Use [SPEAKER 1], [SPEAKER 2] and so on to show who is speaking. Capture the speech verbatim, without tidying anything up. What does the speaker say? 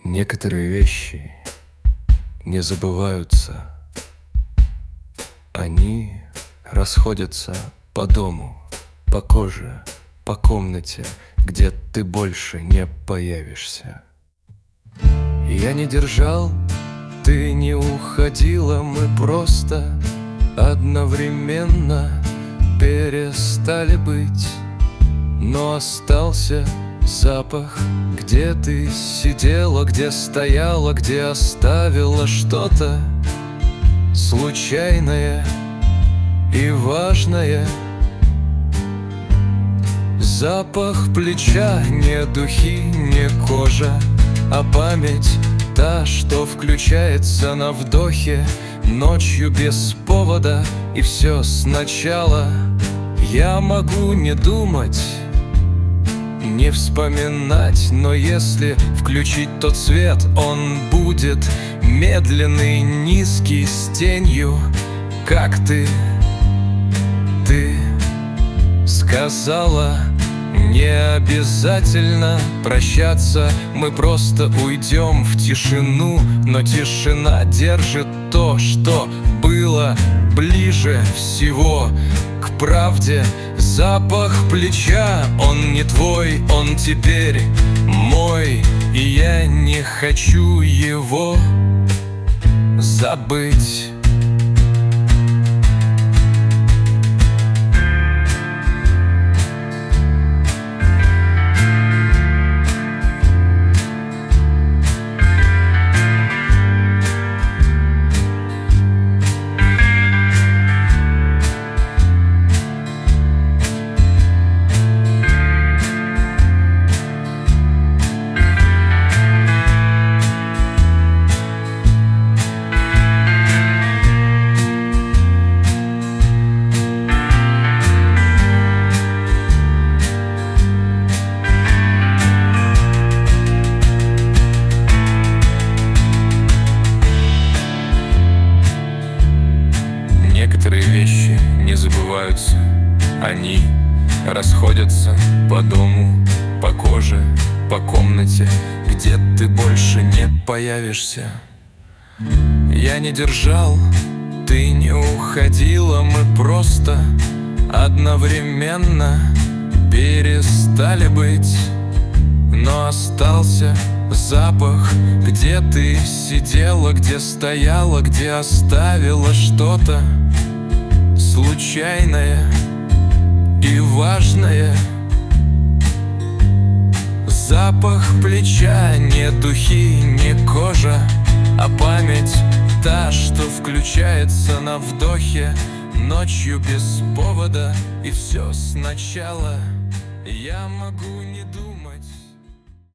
[SPEAKER 1] Некоторые вещи не забываются. Они расходятся по дому, по коже, по комнате, где ты больше не появишься. Я не держал, ты не уходила, мы просто одновременно перестали быть. Но остался запах, где ты сидела, где стояла, где оставила что-то случайное и важное. Запах плеча, не духи, не кожа, а память та, что включается на вдохе ночью без повода. И все сначала. Я могу не думать, не вспоминать, но если включить тот свет, он будет медленный, низкий, с тенью, как ты. Ты сказала, не обязательно прощаться, мы просто уйдем в тишину. Но тишина держит то, что было ближе всего к правде. Запах плеча, он не твой, он теперь мой, и я не хочу его забыть.
[SPEAKER 2] Некоторые вещи не забываются. Они расходятся по дому, по коже, по комнате, где ты больше не появишься. Я не держал, ты не уходила, мы просто одновременно перестали быть. Но остался запах, где ты сидела, где стояла, где оставила что-то случайное и важное. Запах плеча, не духи, не кожа, а память та, что включается на вдохе ночью без повода. И все сначала. Я могу не думать.